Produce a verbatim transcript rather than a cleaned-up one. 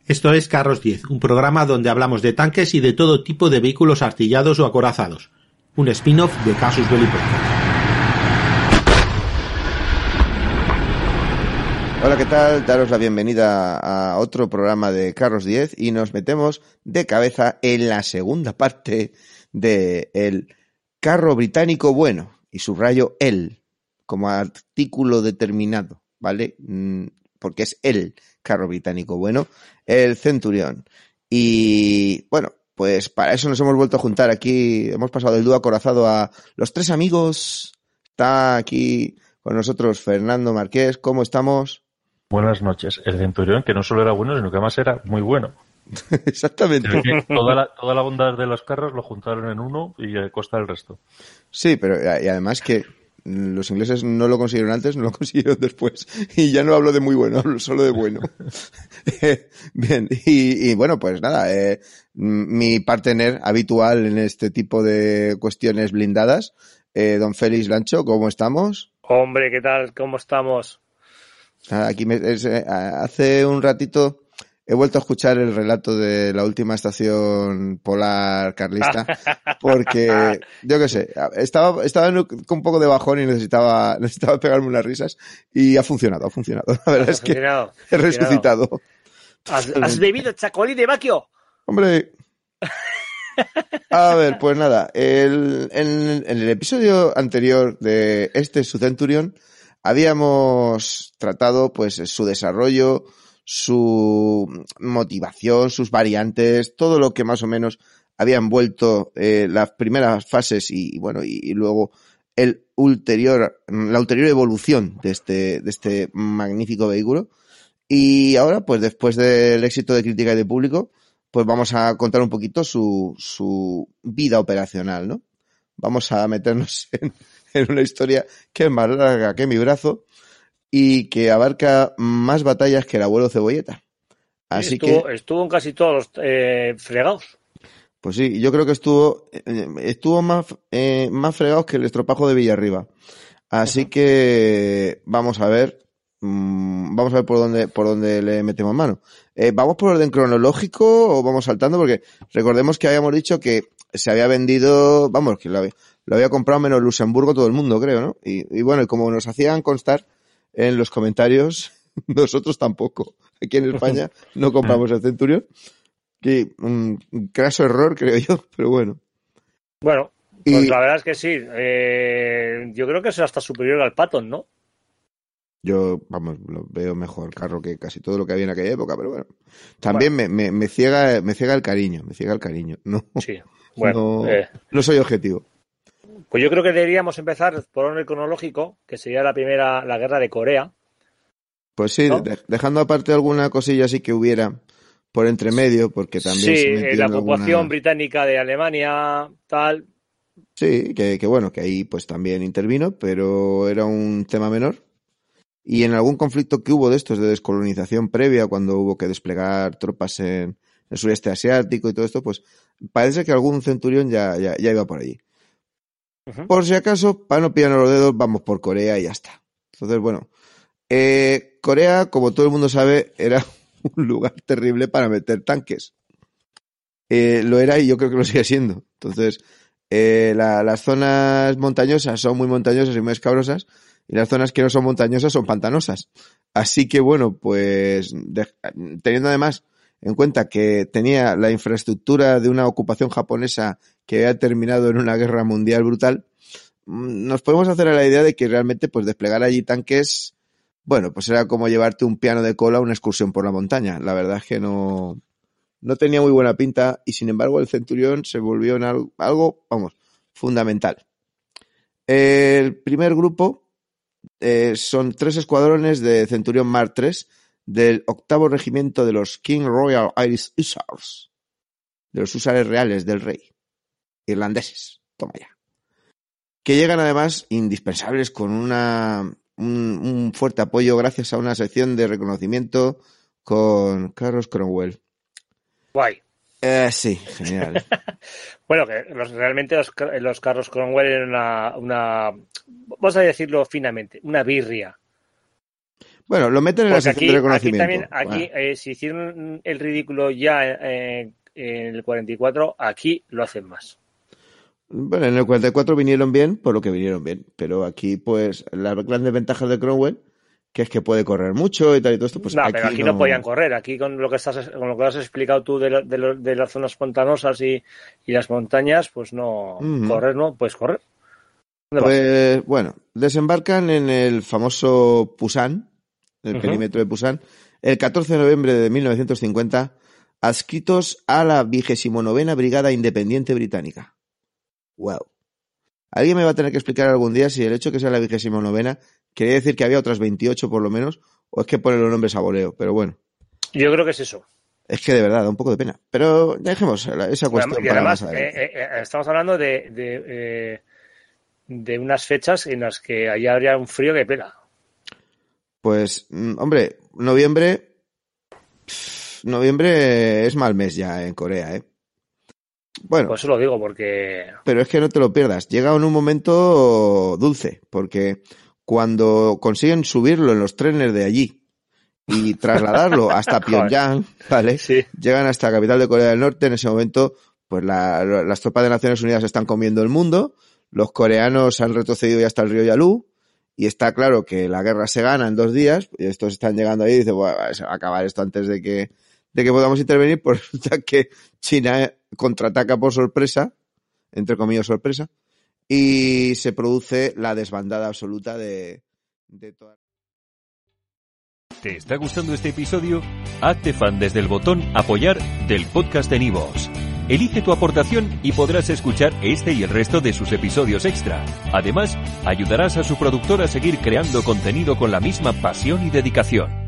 Esto es Carros diez, un programa donde hablamos de tanques y de todo tipo de vehículos artillados o acorazados. Un spin-off de Casus Belli Podcast. Hola, ¿qué tal? Daros la bienvenida a otro programa de Carros diez y nos metemos de cabeza en la segunda parte de el carro británico bueno, y subrayo el, como artículo determinado, ¿vale? Porque es el carro británico bueno, el Centurion. Y bueno, pues para eso nos hemos vuelto a juntar aquí, hemos pasado del dúo acorazado a los tres amigos. Está aquí con nosotros Fernando Marqués, ¿cómo estamos? Buenas noches. El Centurión, que no solo era bueno, sino que además era muy bueno. Exactamente. Toda la, toda la bondad de los carros lo juntaron en uno y a costa del resto. Sí, pero y además que los ingleses no lo consiguieron antes, no lo consiguieron después. Y ya no hablo de muy bueno, hablo solo de bueno. Bien, y, y bueno, pues nada, eh, mi partner habitual en este tipo de cuestiones blindadas, eh, don Félix Lancho, ¿cómo estamos? Hombre, ¿qué tal? ¿Cómo estamos? Aquí me, es, eh, hace un ratito he vuelto a escuchar el relato de la última estación polar carlista porque, yo qué sé, estaba, estaba un poco de bajón y necesitaba, necesitaba pegarme unas risas y ha funcionado, ha funcionado. La verdad es que he resucitado. ¿Has, ¿Has bebido chacolí de Baquio? Hombre. A ver, pues nada, el, en, en el episodio anterior de este su Centurion habíamos tratado pues su desarrollo, su motivación, sus variantes, todo lo que más o menos había envuelto eh, las primeras fases y, bueno, y, y luego el ulterior, la ulterior evolución de este, de este magnífico vehículo. Y ahora, pues después del éxito de crítica y de público, pues vamos a contar un poquito su, su vida operacional, ¿no? Vamos a meternos en, en una historia que es más larga que mi brazo y que abarca más batallas que el abuelo Cebolleta. Así estuvo, que estuvo en casi todos los eh, fregados. Pues sí, yo creo que estuvo estuvo más eh, más fregados que el estropajo de Villarriba. Así uh-huh. que vamos a ver, mmm, vamos a ver por dónde por dónde le metemos mano. Eh, ¿Vamos por orden cronológico o vamos saltando? Porque recordemos que habíamos dicho que se había vendido, vamos, que lo había, lo había comprado menos Luxemburgo todo el mundo, creo, ¿no? Y, y bueno, y como nos hacían constar en los comentarios, nosotros tampoco. Aquí en España no compramos el Centurion. Que un craso error, creo yo, pero bueno. Bueno, pues y, la verdad es que sí. Eh, yo creo que es hasta superior al Patton, ¿no? Yo, vamos, lo veo mejor carro que casi todo lo que había en aquella época, pero bueno. También bueno. Me, me, me ciega me ciega el cariño, me ciega el cariño. No, sí, bueno. No, eh. no soy objetivo. Pues yo creo que deberíamos empezar por orden cronológico, que sería la primera, la guerra de Corea. Pues sí, ¿no? de, dejando aparte alguna cosilla así que hubiera por entre medio, porque también sí, se metió la en ocupación alguna... británica de Alemania, tal. Sí, que, que bueno, que ahí pues también intervino, pero era un tema menor. Y en algún conflicto que hubo de estos de descolonización previa, cuando hubo que desplegar tropas en el sureste asiático y todo esto, pues parece que algún centurión ya, ya, ya iba por allí. Uh-huh. Por si acaso, para no pillarnos los dedos, vamos por Corea y ya está. Entonces, bueno, eh, Corea, como todo el mundo sabe, era un lugar terrible para meter tanques. Eh, lo era y yo creo que lo sigue siendo. Entonces, eh, la, las zonas montañosas son muy montañosas y muy escabrosas, y las zonas que no son montañosas son pantanosas. Así que bueno, pues de, teniendo además en cuenta que tenía la infraestructura de una ocupación japonesa que había terminado en una guerra mundial brutal, nos podemos hacer a la idea de que realmente pues desplegar allí tanques, bueno, pues era como llevarte un piano de cola a una excursión por la montaña. La verdad es que no, no tenía muy buena pinta y sin embargo el Centurión se volvió en algo, algo vamos, fundamental. El primer grupo eh, son tres escuadrones de Centurión Mark tres del octavo regimiento de los King Royal Irish Hussars, de los húsares reales del rey, irlandeses, toma ya. Que llegan además indispensables con una un, un fuerte apoyo gracias a una sección de reconocimiento con Carlos Cromwell. Guay. Eh, sí, genial. Bueno, que los, realmente los, los Carlos Cromwell eran una, una, vamos a decirlo finamente, una birria. Bueno, lo meten en la Porque sección aquí, de aquí reconocimiento. también, aquí, Bueno. eh, si hicieron el ridículo ya eh, en el cuarenta y cuatro, aquí lo hacen más. Bueno, en el cuarenta y cuatro vinieron bien, por lo que vinieron bien. Pero aquí, pues, las grandes ventajas de Cromwell, que es que puede correr mucho y tal y todo esto, pues no, aquí pero aquí no... no podían correr. Aquí con lo que estás, con lo que has explicado tú de, lo- de, lo- de las zonas pantanosas y, y las montañas, pues no, Ujú. correr no, puedes correr. ¿Dónde vas? Pues, bueno, desembarcan en el famoso Pusan, el Ujú. perímetro de Pusan, el catorce de noviembre de mil novecientos cincuenta, adscritos a la vigésimo novena Brigada Independiente Británica. Wow. Alguien me va a tener que explicar algún día si el hecho de que sea la vigésimo novena quería decir que había otras veintiocho por lo menos, o es que ponen los nombres a voleo, pero bueno. Yo creo que es eso. Es que de verdad da un poco de pena. Pero dejemos esa cuestión Y para además, más eh, adelante. eh, eh, estamos hablando de, de, eh, de unas fechas en las que allá habría un frío que pela. Pues, mm, hombre, noviembre... pff, noviembre es mal mes ya en Corea, ¿eh? Bueno, Por eso lo digo, porque pero es que no te lo pierdas. Llega en un momento dulce, porque cuando consiguen subirlo en los trenes de allí y trasladarlo hasta Pyongyang, ¿vale? sí. Llegan hasta la capital de Corea del Norte. En ese momento, pues la- las tropas de Naciones Unidas están comiendo el mundo, los coreanos han retrocedido ya hasta el río Yalu, y está claro que la guerra se gana en dos días, y estos están llegando ahí y dicen, bueno, se va a acabar esto antes de que, de que podamos intervenir, pues resulta que China contraataca por sorpresa, entre comillas sorpresa, y se produce la desbandada absoluta de, de toda... ¿Te está gustando este episodio? Hazte fan desde el botón Apoyar del podcast de Nivos. Elige tu aportación y podrás escuchar este y el resto de sus episodios extra. Además, ayudarás a su productor a seguir creando contenido con la misma pasión y dedicación.